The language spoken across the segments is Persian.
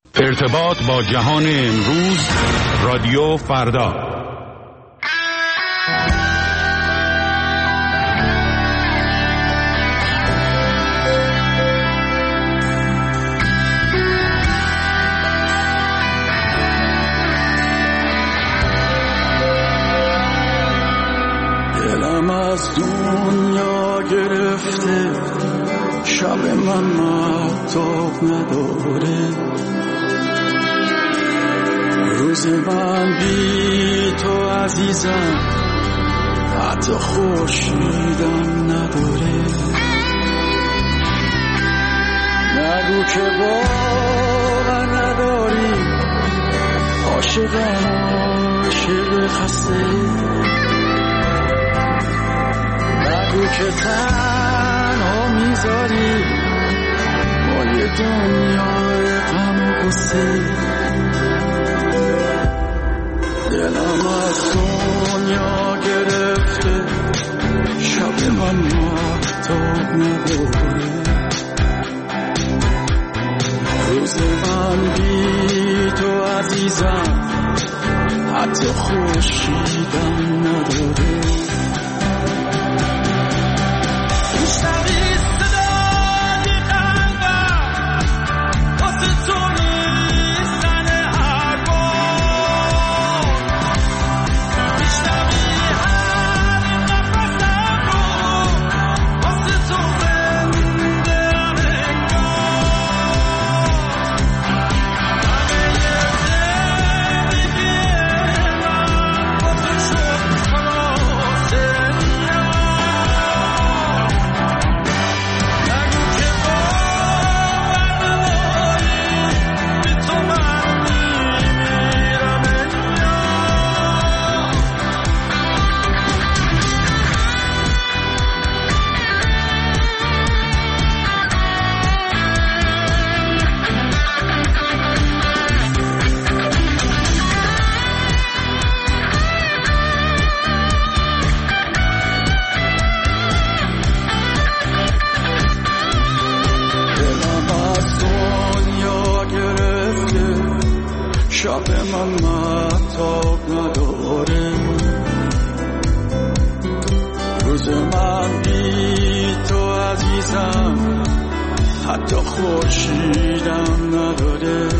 ارتباط با جهان امروز، رادیو فردا. دلم از دنیا گرفته، شب من مهتاب نداره، روز من بی تو عزیزم حتی خورشیدم نداره. نگو که باور نداری، عاشقم عاشق خسته، نگو که تنها میذاری با یه دنیای غم و غصه. دلم از دنیا گرفته، شب من مهتاب نداره، روز من بی تو عزیزم حتی خورشیدم نداره. شب من مهتاب نداره، روز من بی تو عزیزم حتی خورشیدم نداره.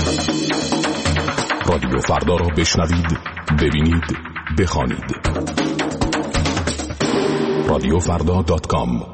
رادیو فردا را بشنوید، ببینید، بخوانید. radiofrda.com.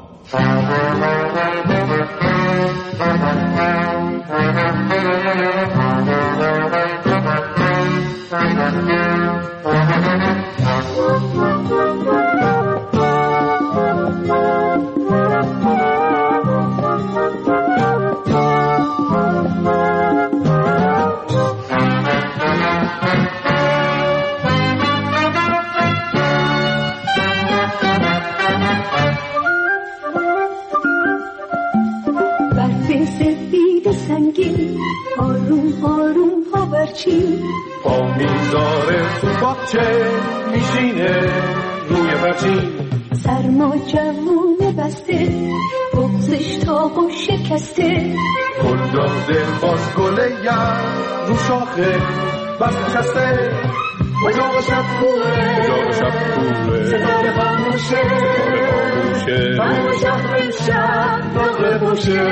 آروم آروم پاورچین با میذاره تو باغچه میشینه روی برچین. سرما جوونه بسته بغزش تاقو شکسته. گل داده باز گله یم رو شاخه بس نشسته. اجاق شب کوره ستاره خاموشه برق شهر امشب نقره باشه.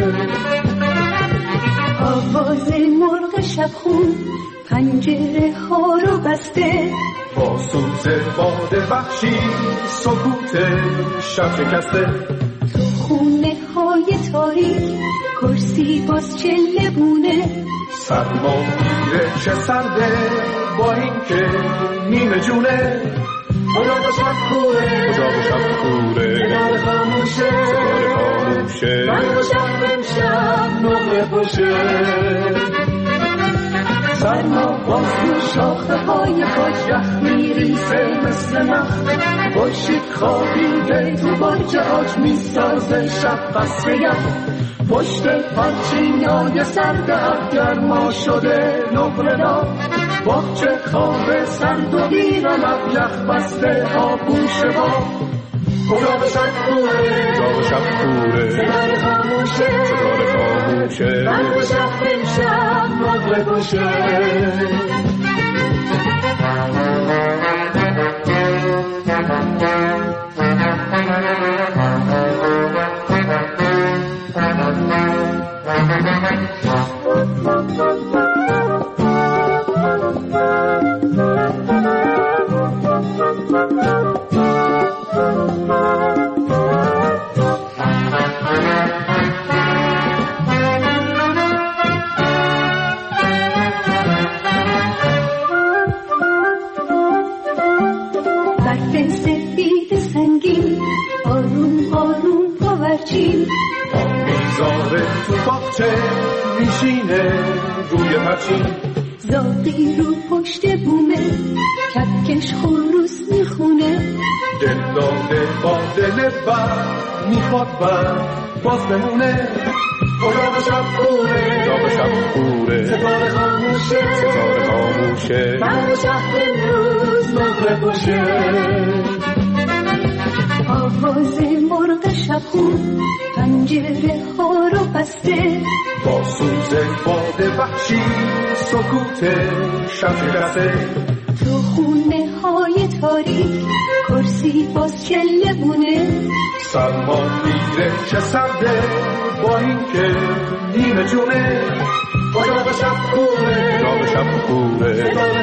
آواز مرغ شبخون پنجره ها رو بسته. با سوز باد وحشی سکوت شب شکسته. تو خونه های تاریک کرسی باز چله بونه. سرما میره چه سرده با این که نیمه جونه. اجاق شب کوره ستاره خاموشه برق شهر امشب نقره باشه. سرما باز تو شاخه های کاج میریزه مثل نخ. خورشید خوابیده تو باغچه آج میسازه شب قصر یخ. پشت پرچینای سرد گرما شده نقره دار. باغچه خواب سرد و ویران یخ بسته آغوش با. اجاق شب کوره ستاره خاموشه برق شهر امشب نقره باشه. میذاره تو باغچه میشینه روی پرچین. زاغی رو پشت بومه کپکش خروس میخونه. دل داده با دل بر میخواد بر باز بمونه. اجاق شب کوره ستاره خاموشه برق شهر امروز نقره باشه. آواز مرغ شبخون پنجره ها رو بسته. با سوز باد وحشی سکوت شب شکسته. تو خونه های تاریک کرسی باز چله بونه. سرما میره چه سرده با این که نیمه جونه. اجاق شب کوره ستاره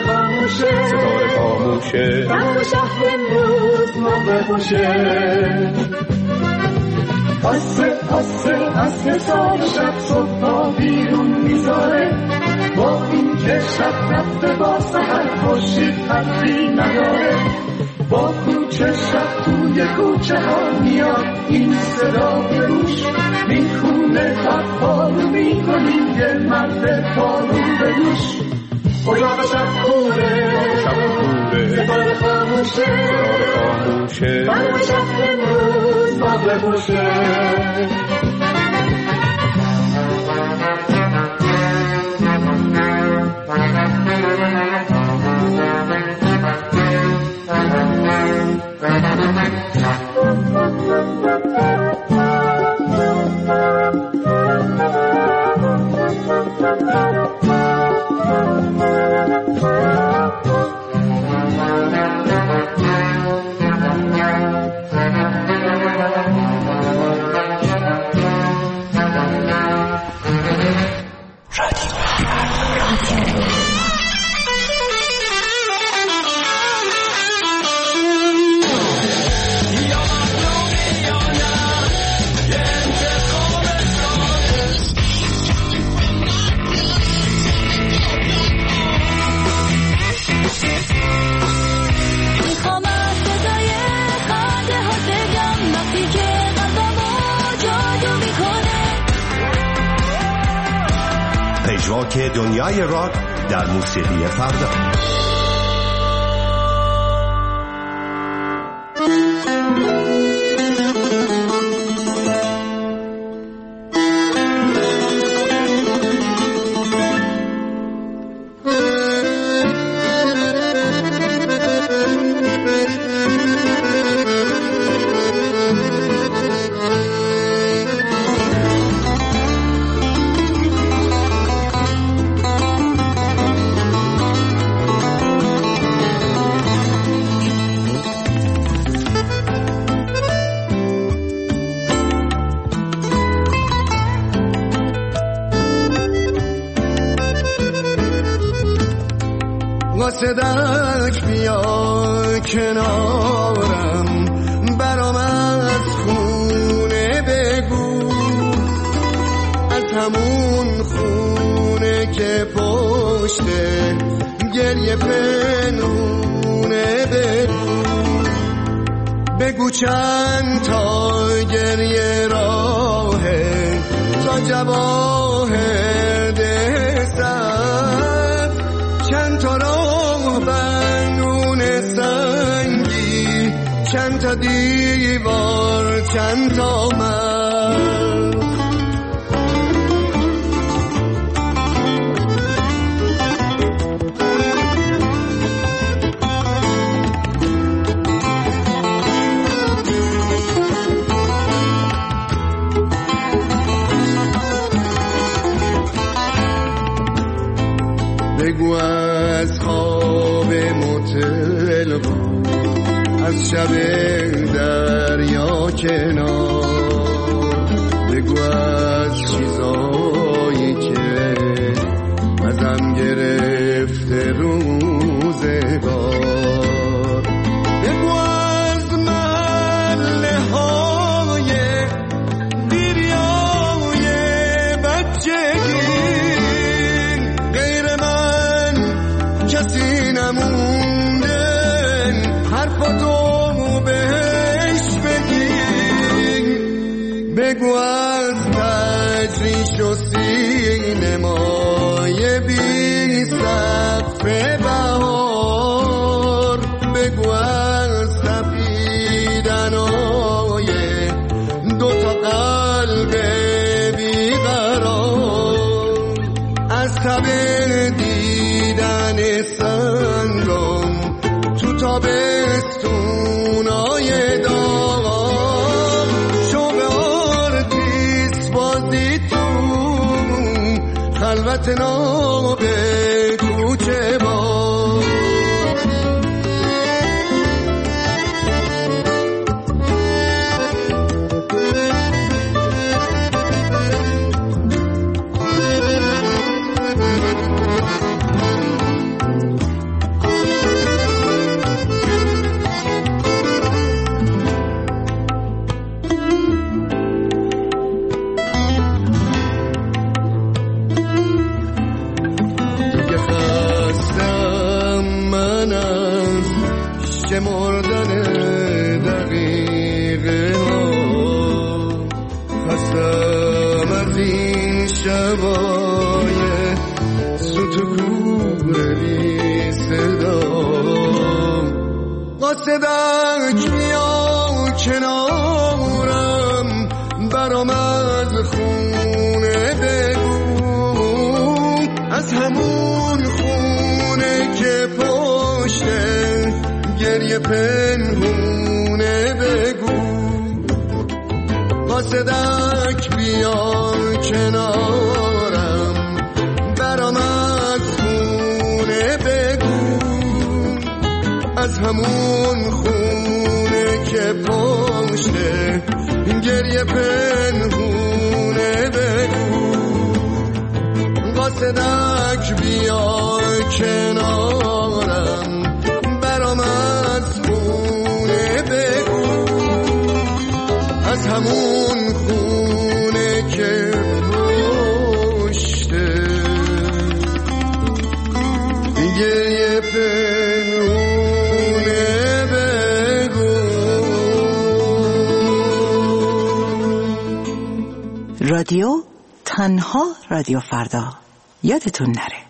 خاموشه برق شهر امروز نقره باشه. عصر سال شب صبح بیرون میذاره. با این که شب رفته با سحر خورشید حرفی نداره. با کوچه شب توی کوچه ها میاد این صدا به روش. میخونه خط پارو میکنیم یه مرد پارو به دوش. اجاق شب کوره ستاره خاموشه برق شهر امروز نقره باشه. راک دنیای راک در موسیقی فردا. قاصدک بیا کنارم، برام از خونه بگو، از همون خونه که پشته گریه پنهونه بگو، بگو چند تا گریه راهه تا جواهر دستم، چند تا راه بنون سنگی، چند تا دیوار، چند تا من. بگو از خواب متل، از شب دریا کنار، بگو از چیزایی که ازم گرفته روزگار، بگو از محله های دیریای بچگی، کسی نمونده حرفاتو بهش بگی، بگو از تجریش و سینمای بی سقف بهار، بگو از سپیدنای دوتا قلب بیقرار، از تب دیدن سنگم تو تابستونای داغ، شوق آرتیس بازی تو خلوت ناب کوچه با. مردن دقیقه ها خستم از این شبای سوت کور بی صدا، قاصدک بیا کنارم، برام از خونه بگو، از همون خونه که پشته گریه پنهونه بگو، قاصدک بیا کنارم، برام از خونه بگو، از همون خونه که پشته گریه پنهونه بگو، قاصدک بیا کنارم، برام از خونه بگو، از همون خونه که پشته گریه پنهونه بگو. رادیو تنها رادیو فردا، یادتون نره.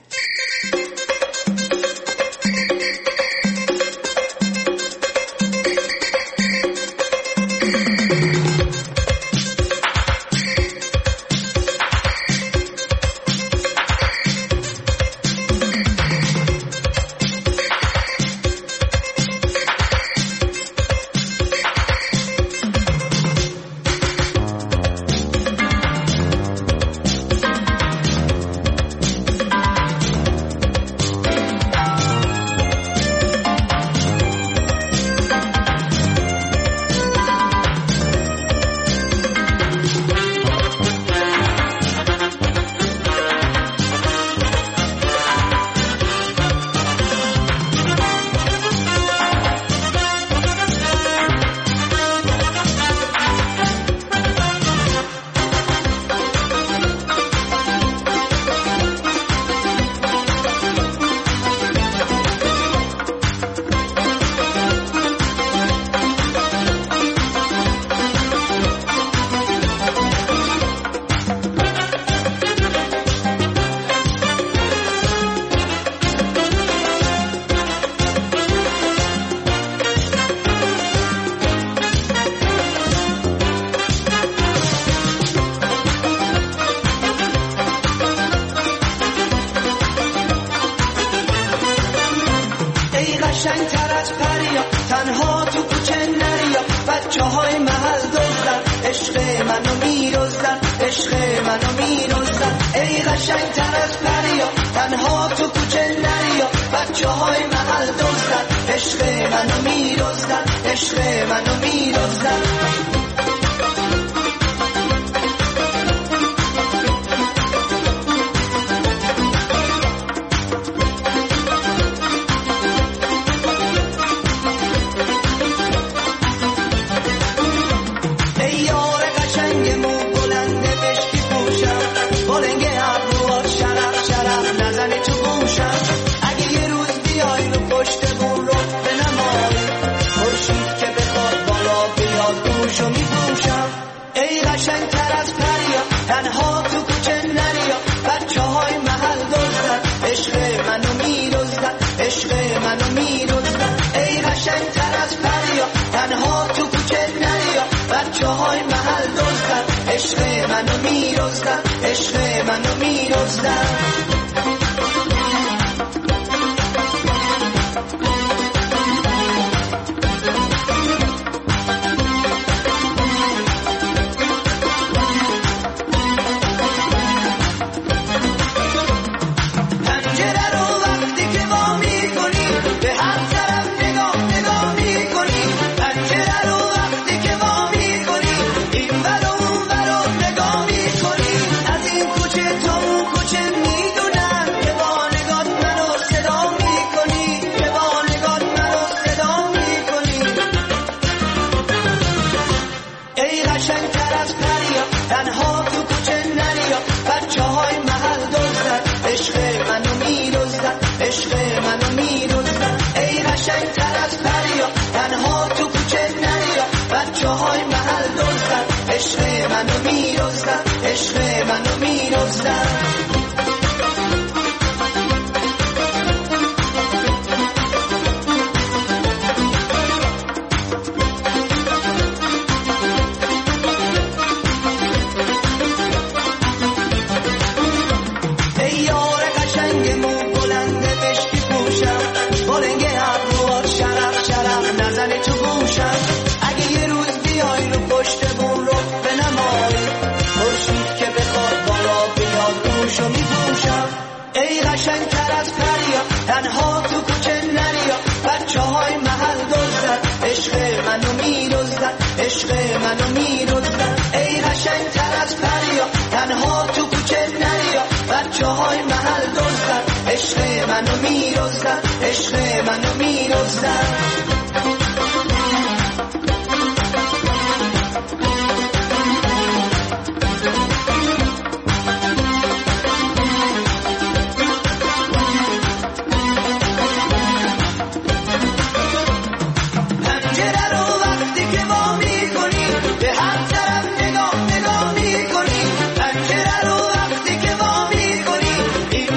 نگاه میکنی، پنجره رو وقتی که وا میکنی، این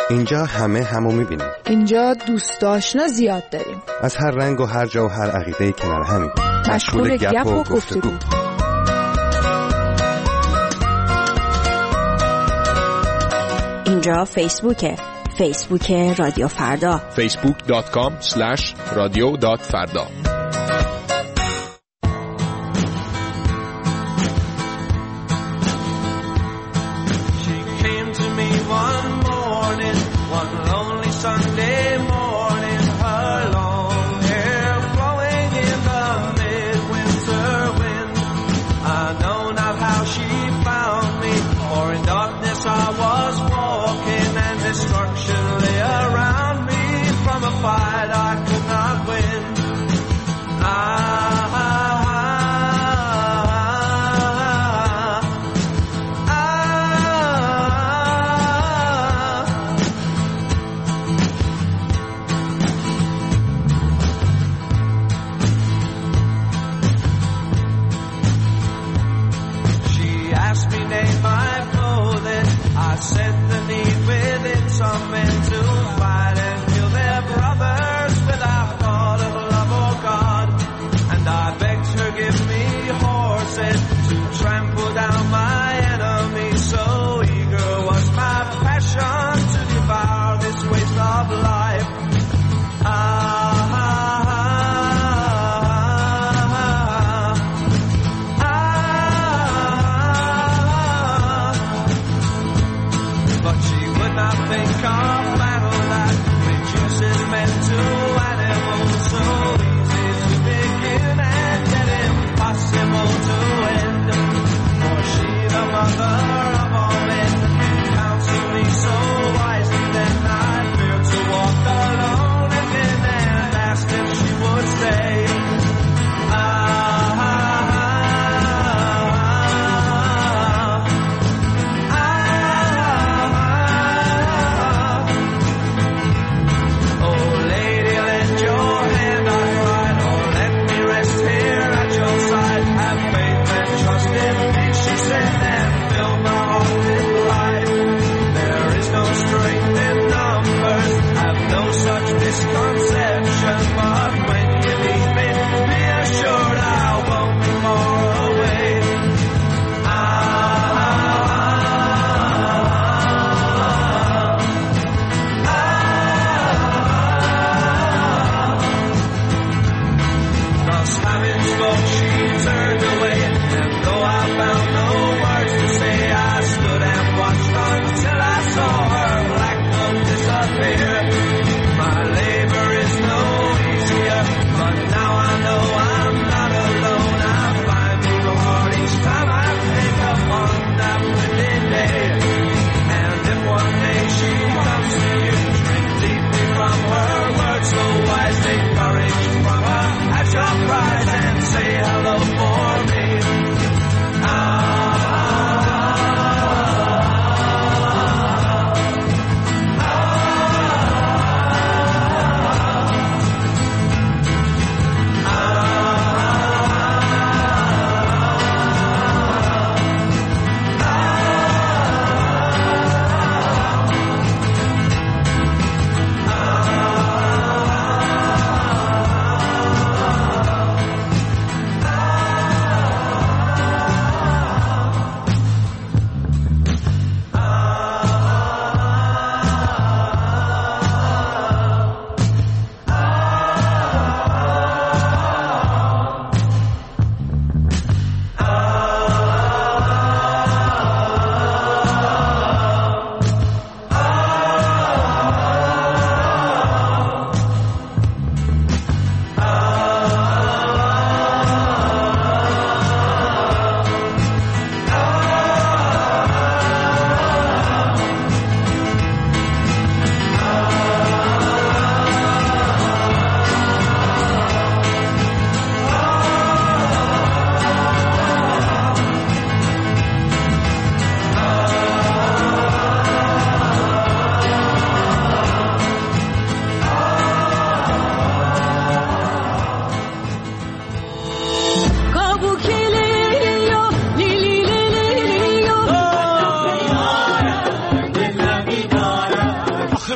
اینجا همه همو میبینیم. اینجا دوست آشنا زیاد داریم. از هر رنگ و هر جا و هر عقیده‌ای کنار همیم. مشغول گپ و گفتگو. اینجا فیسبوکه. فیسبوک رادیو فردا. facebook.com/radio.farda.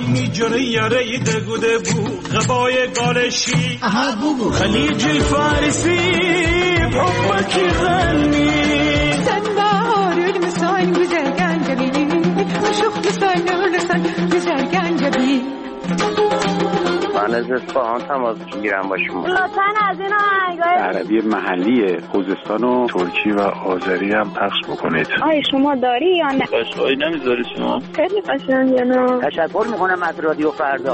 میجره یاره دگوده بو غبای گالشی خلیج فارسی بحبکی غنی سنبار المسان güzel gencebi Aşık lisan ölürsen güzel gencebi من از اصفهان تماس میگیرم با شما. لطفاً از این آهنگای عربی محلی خوزستان و ترکی و آذری هم پخش بکنید. آیا شما داری یا نه؟ قشنگی نمیذاری شما؟ خیلی قشنگه نه. تشکر میکنم از رادیو فردا.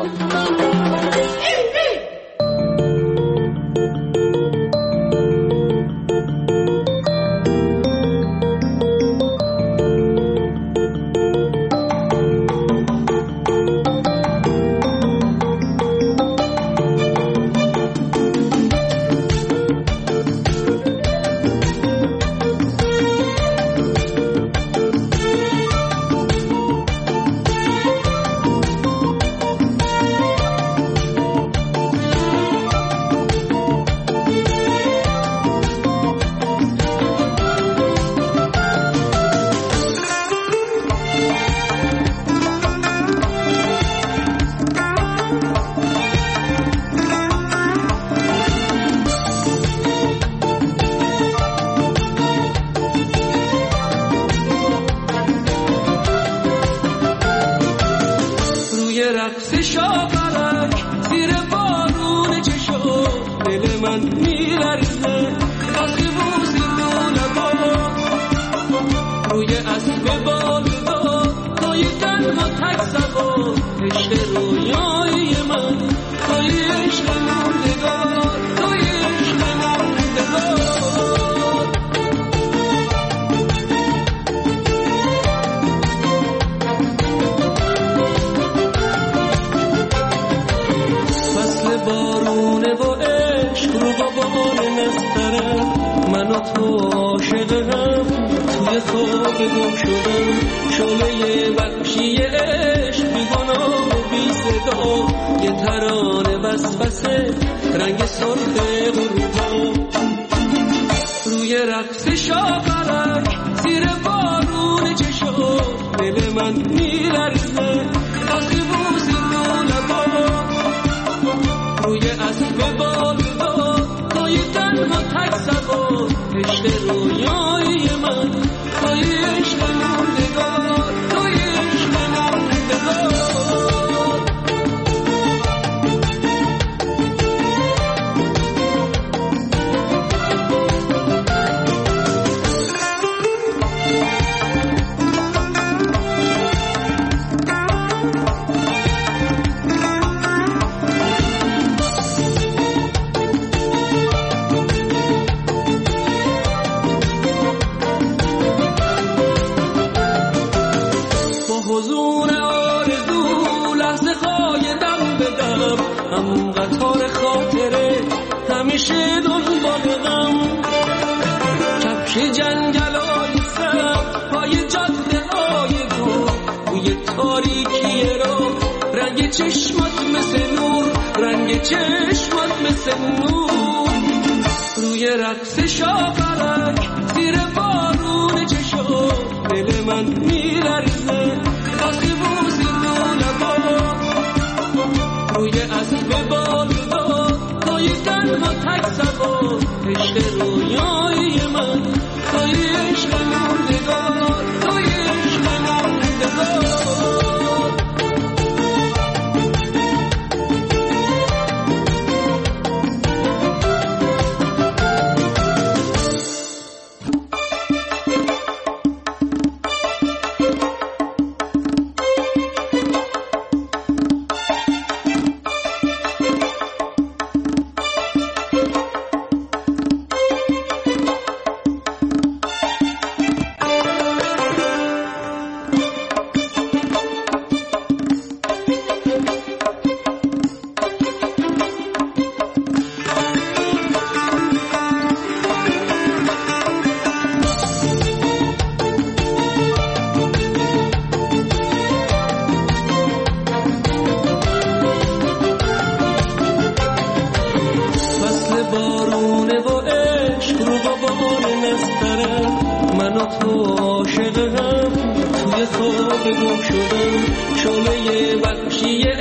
عاشقم توی خواب گم شدم شعله وحشی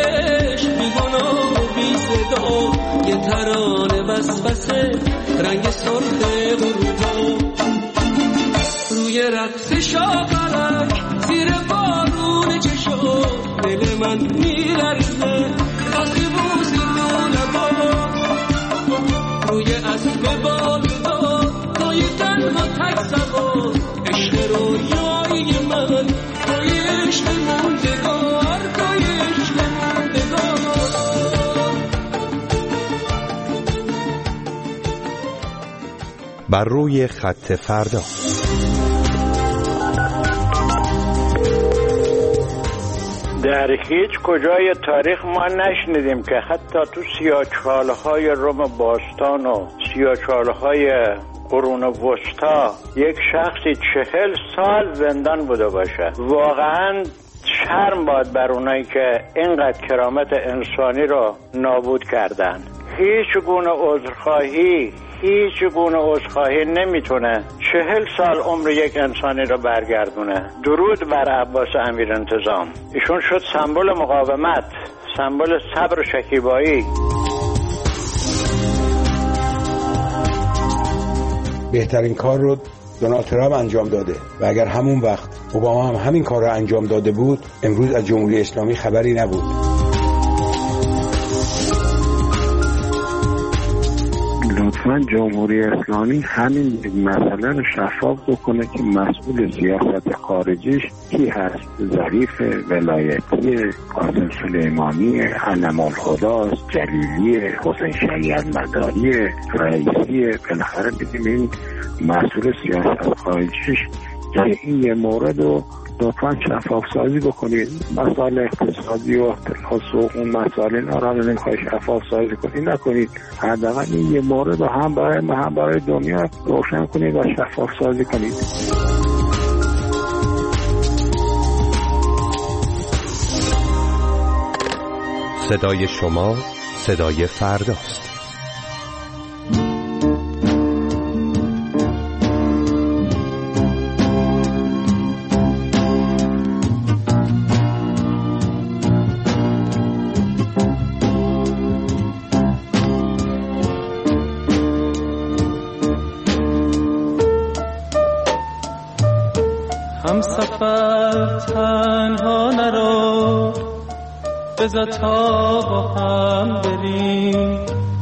فسفسه رنگ سرخ غروبا روی رقص شاپرک زیر بارون چشم دل من میلرزه وقتی بوسی رو لبا روی اسب بالدار توی تنها تک سوار عشق رویایی من توی عشق موندگار توی عشق موندگار بر روی خط فردا. در هیچ کجای تاریخ ما نشنیدیم که حتی تو سیاه‌چاله‌های روم باستان و سیاه‌چاله‌های قرون وسطا یک شخصی 40 سال زندان بوده باشه. واقعاً شرم باد بر اونایی که اینقدر کرامت انسانی رو نابود کردن. هیچ گونه عذرخواهی نمیتونه 40 سال عمر یک انسانی رو برگردونه. درود بر عباس امیرانتظام. ایشون شد سمبل مقاومت، سمبل صبر و شکیبایی. بهترین کار رو دونالد ترامپ انجام داده و اگر همون وقت اوباما هم همین کار رو انجام داده بود امروز از جمهوری اسلامی خبری نبود. لطفاً جمهوری اسلامی همین مسئله رو شفاف بکنه که مسئول سیاست خارجیش کی هست. ظریف، ولایتی، قاسم سلیمانی، علم‌الخداست، جلیلی، حسین شریعت مداری، رئیسی. بالاخره بدیم این مسئول سیاست خارجیش که این یه مورد رو لطفاً شفاف سازی بکنید. مسائل اقتصادی و اختلاس و اون مسائل اینا رو نمیخوای شفاف سازی کنید نکنید. حداقل این یه مورد رو هم برای ما هم برای دنیا روشن کنید و شفاف سازی کنید. صدای شما صدای فرداست. همسفر تنها نرو بذار تا با هم بریم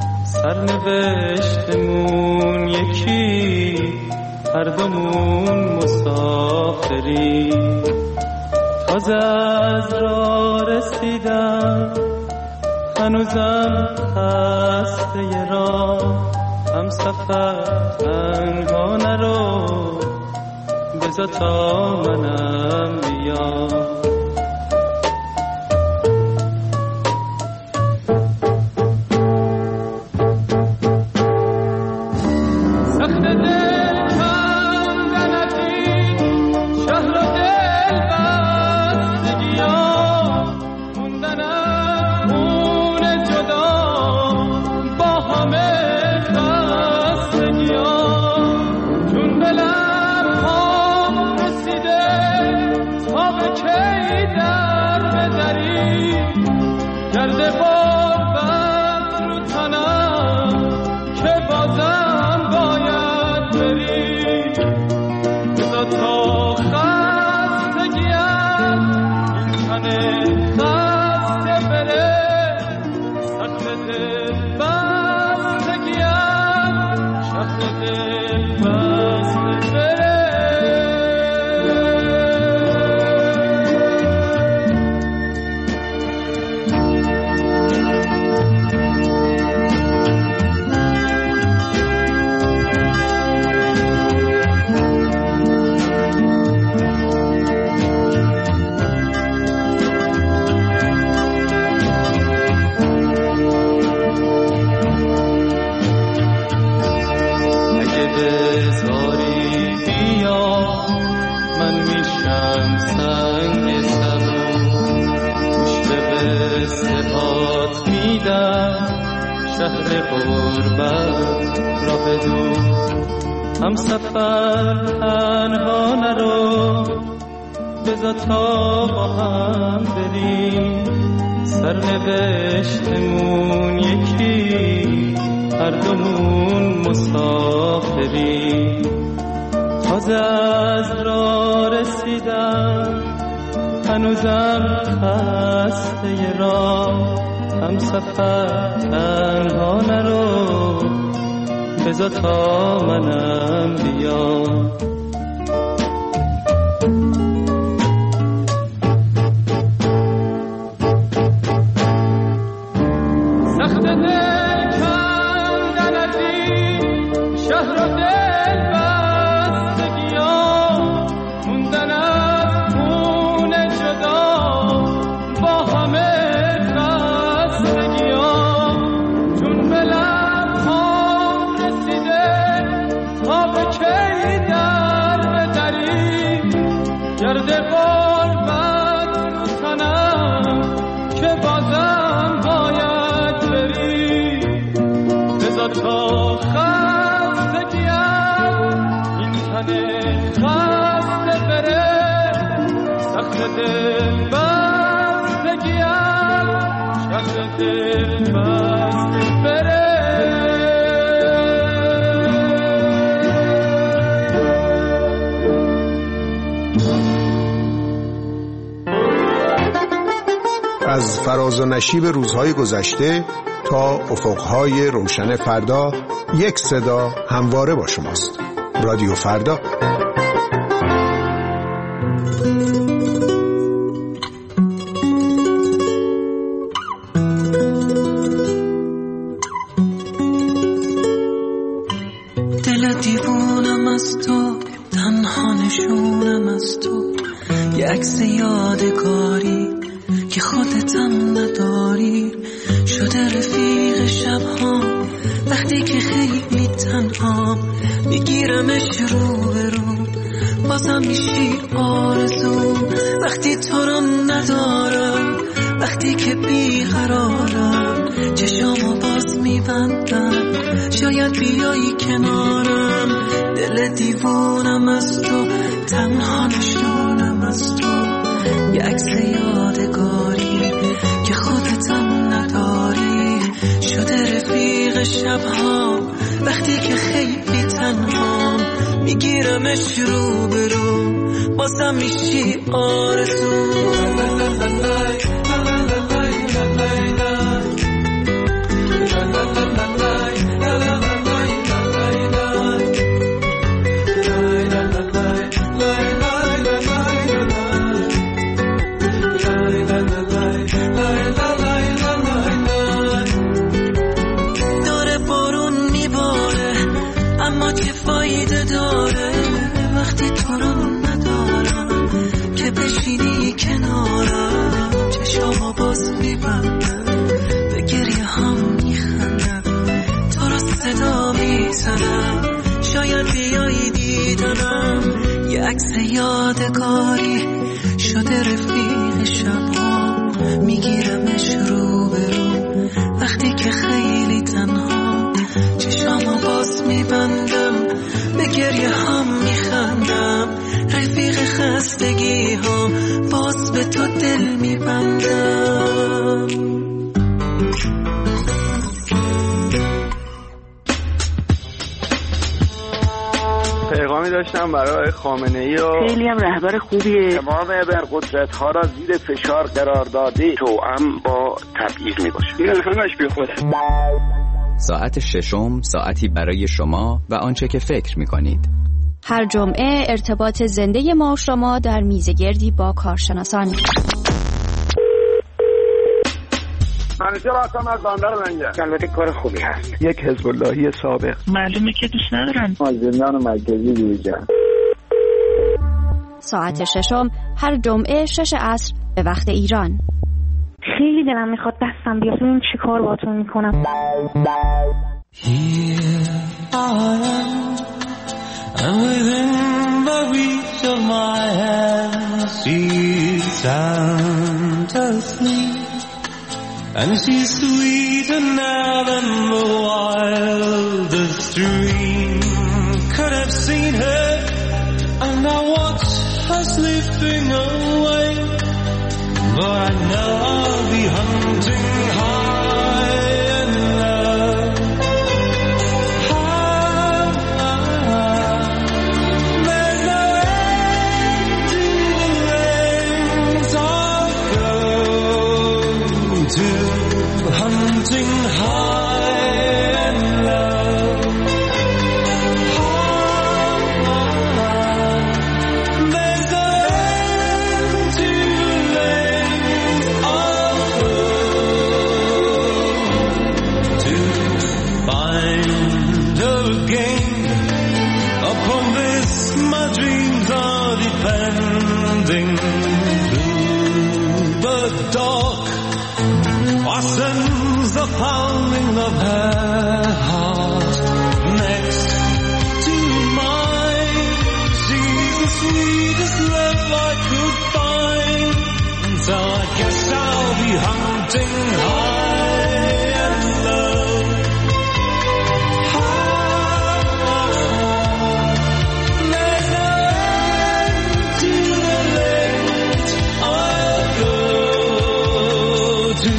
سرنوشتمون یکی هر دومون مسافریم تازه از راه رسیدم هنوزم خسته راه همسفر تنها نرو بذار تا منم بیام همسفر تنها نرو بذار تا با هم بریم سرنوشتمون یکی هر دومون مسافری، تازه از راه رسیدم هنوزم خسته راه، هم سفر تنها نرو بذار تا منم بیام. سخت دل کندن از این شهر و دل بستگیام، موندن از خونه جدا با همه خستگیام، چون به لبهام رسیده تا به کی در بدری، گرد غربت رو تنم که بازم باید بری، بذار تا خستگی از این تن خسته بره، سخت دل بستگی از شهر دل بسته بره. از فراز و نشیب روزهای گذشته تا افقهای روشن فردا، یک صدا همواره با شماست. رادیو فردا. دل دیوونم از تو، تنها نشونم از تو، یه عکس یادگاری که خودتم نداری، شده رفیق شبها وقتی که خیلی تنها، میگیرمش رو به رو بازم میشی آرزو، وقتی تو رو ندارم، وقتی که بیقرارم، چشامو باز میبندم شاید بیایی کنارم، دل دیوونم از تو، تنها نشونم از تو، یه عکس یادگاری که خودتم نداری، شده رفیق شبها وقتی که خیلی تنها، میگیرمش رو به رو بازم میشی آرزو. داره بارون میباره اما چه فایده داره وقتی تو رو ندارم، که بشینی کنارم چشامو باز میبندم به گریه هم میخندم، تو رو صدا میزنم شاید بیایی دیدنم، یه عکس یادگاری شده رفیق شبها، میگیرمش رو به رو وقتی که خیلی تنها، چشامو باز میبندم به گریه هم میخندم، رفیق خستگی ها باز به تو دل میبندم. پیغامی داشتم برای خامنه‌ای و خیلی هم رهبر خوبیه، تمام ابرقدرت ها را زیر فشار قرار داده، توأم با تبعیض میباشه، این همش بیخوده. ساعت ششم، ساعتی برای شما و آنچه که فکر میکنید. هر جمعه ارتباط زنده ما و شما در میزگردی با کارشناسان. منیجر هستم از بندر لنگر. البته کار خوبی هست. یک حزب اللهی سابق. معلومه که دوست ندارن. از زندان مرکزی بیرون. ساعت ششم هر جمعه 6 عصر به وقت ایران. خیلی دلم میخواد دستم بیاد ببینم چی کار باهاتون میکنم. And within the reach of my hand, she's sound asleep, and she's sweeter now than the wildest dream could have seen her. And I watch her slipping away, but I know I'll be hunting high and low. to hunting high and low. There's no end to the length I'll go to find a gain. Upon this my dreams are depending. Through the dark fastens the pounding of her heart. Next to mine, she's the sweetest love I could find. So I guess I'll be hunting high and low. There's no end to the length I'll go to.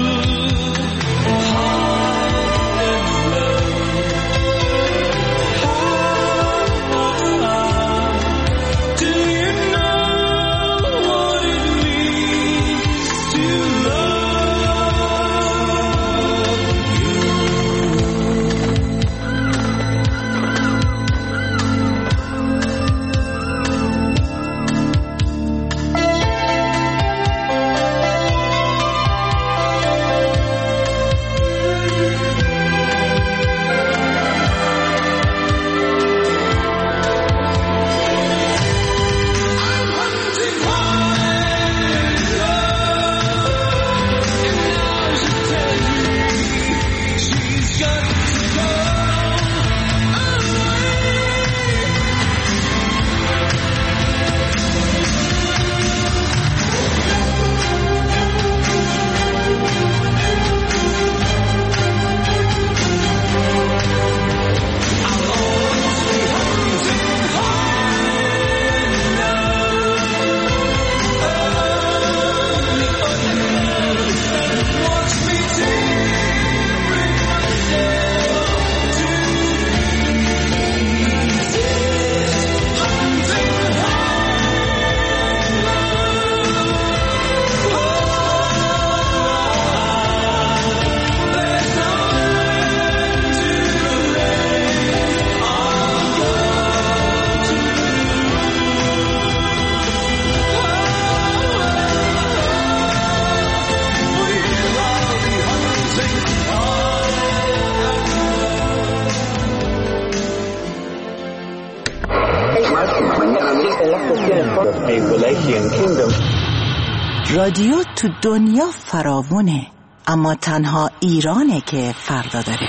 رادیو تو دنیا فراوونه، اما تنها ایرانه که فردا داره.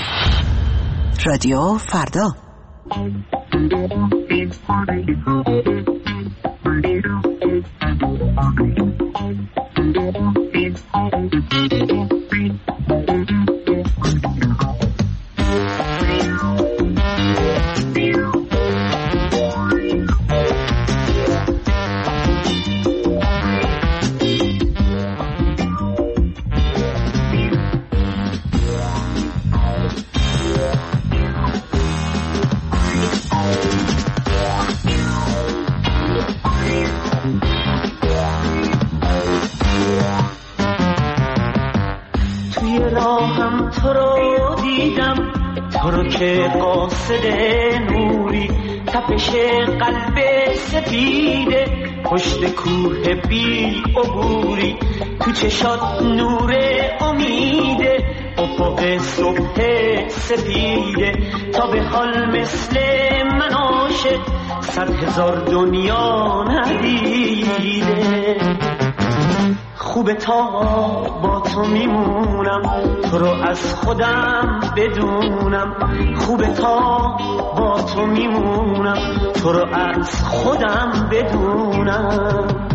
رادیو فردا. تو رو دیدم، تو رو که قاصد نوری، تپش قلب سفیده پشت کوه بی عبوری، تو چشات نور امیده افق صبح سفیده، تا به حال مثل من عاشق 100,000 دنیا ندیده. خوبه تا با تو میمونم، تو رو از خودم بدونم. خوبه تا با تو میمونم، تو رو از خودم بدونم.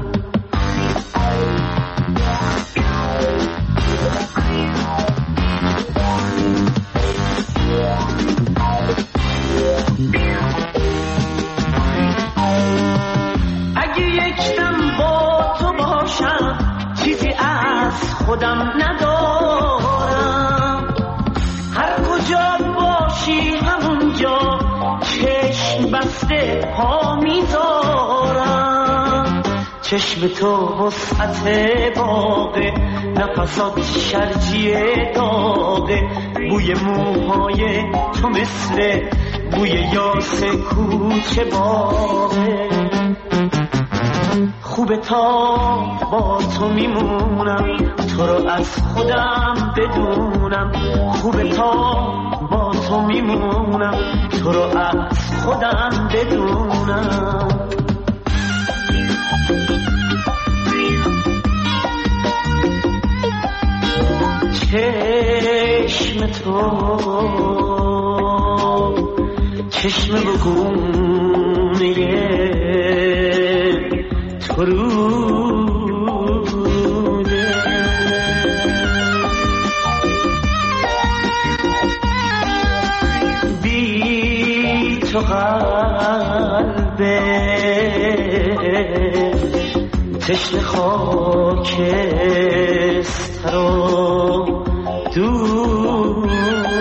اگه یک دم با تو باشم چیزی از خودم ندارم، هر کجا باشی همونجا چشم بسته پا میذارم. چشم تو وسعت باغه، نفسات شرجی داغه، بوی موهای تو مثل بوی یاس کوچه باغه. خوبه تا با تو میمونم، تو رو از خودم بدونم. خوبه تا با تو میمونم، تو رو از خودم بدونم. چشم تو چشم بگونه تو روده، بی تو قلبه تشنه خاکستر و دوده.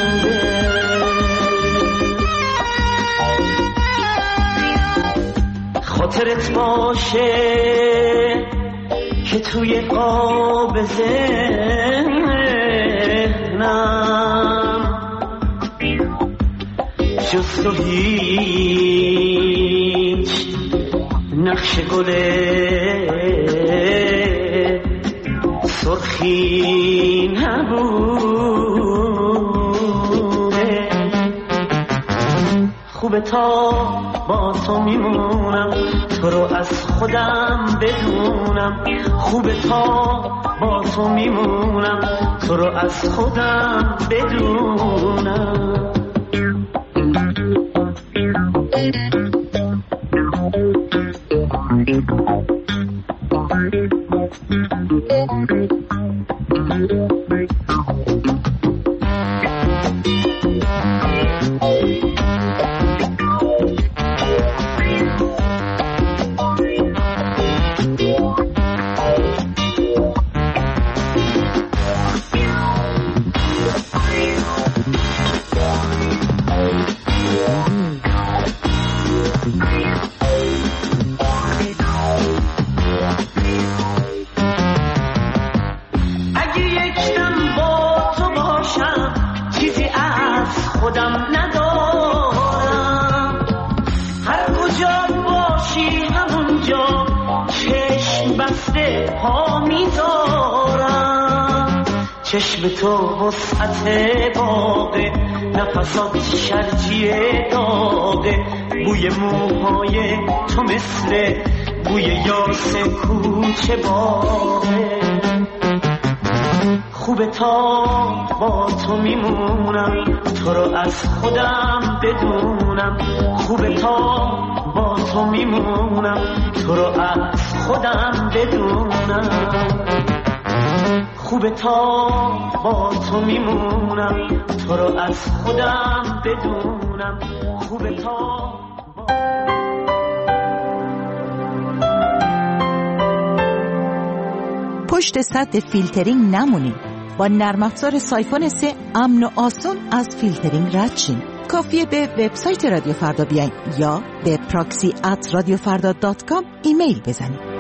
خاطرت باشه که توی قاب ذهنم جز تو هیچ نقش گل سرخی نبوده. خوبه تا با تو میمونم، تو رو از خودم بدونم. خوبه تا با تو میمونم، تو رو از خودم بدونم. چشم تو وسعت باغه، نفسات شرجی داغه، بوی موهای تو مثل بوی یاس کوچه باغه. خوبه تا با تو میمونم، تو رو از خودم بدونم. خوبه تا با تو میمونم، تو رو از خودم بدونم. خوبه تا با تو میمونم، تو رو از خودم بدونم. خوبه تا پشت سد فیلترینگ نمونید. با نرم افزار سایفون 3 امن و آسون از فیلترینگ رد شین. کافیه به وبسایت رادیو فردا بیاین یا به proxy@radiofarda.com ایمیل بزنید.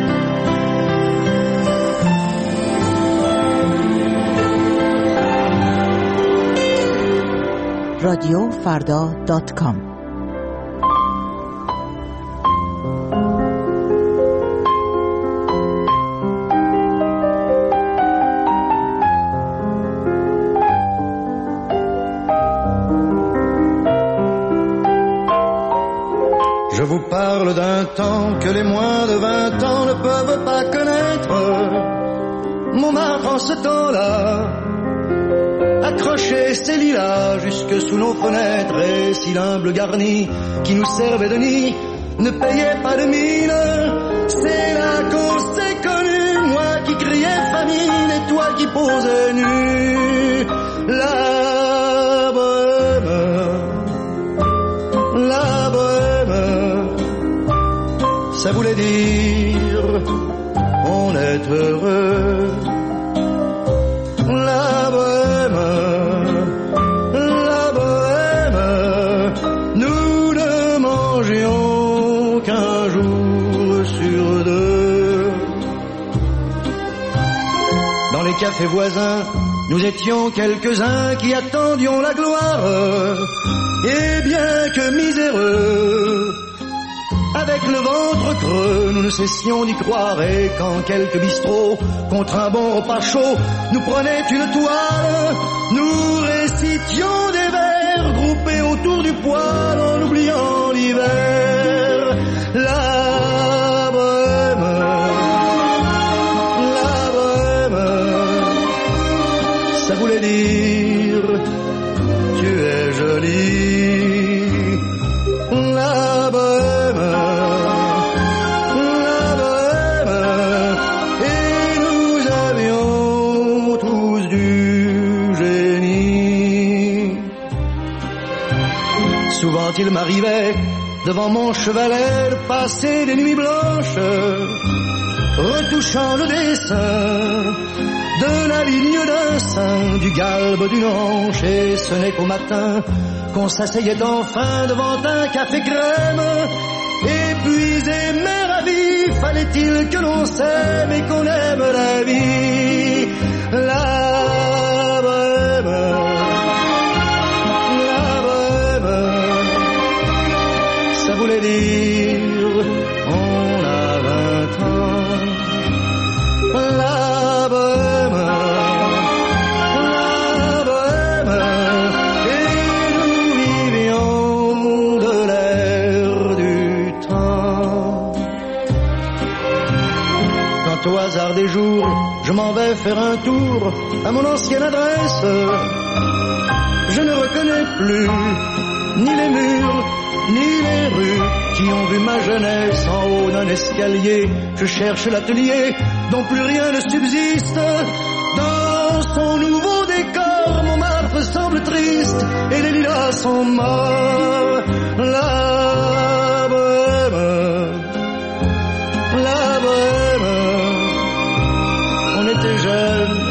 radiofarda.com. Je vous parle d'un temps que les moins de 20 ans ne peuvent pas connaître. Montmartre en ce temps-là accrochait ses lilas jusque sous nos fenêtres, et si l'humble garni qui nous servait de nid ne payait pas de mine, c'est là qu'on s'est connus, moi qui criais famine et toi qui posais nu. La bohème, ça voulait dire on est heureux. La bohème, nous ne mangions qu'un jour sur deux. les cafés voisins, nous étions quelques-uns qui attendions la gloire. Et bien que miséreux, avec le ventre creux, nous ne cessions d'y croire. Et quand quelques bistrots, contre un bon repas chaud, nous prenaient une toile, nous récitions des vers groupés autour du poêle en oubliant l'hiver. La Brême, ça voulait dire tu es jolie. La Brême, et nous avions tous du génie. Souvent il m'arrivait devant mon chevalet de passer des nuits blanches, retouchant le dessin de la ligne d'un sein, du galbe d'une hanche. Et ce n'est qu'au matin qu'on s'asseyait enfin devant un café crème. Épuisé mais ravi, fallait-il que l'on s'aime et qu'on aime la vie. La Brême, ça voulait dire on a 20 ans. La Brême, et nous vivions de l'air du temps. Quand au hasard des jours je m'en vais faire un tour à mon ancienne adresse, je ne reconnais plus ni les murs ni les rues qui ont vu ma jeunesse en haut d'un escalier. Je cherche l'atelier dont plus rien ne subsiste. Dans son nouveau décor, Montmartre semble triste et les lilas sont morts. La Brême, on était jeunes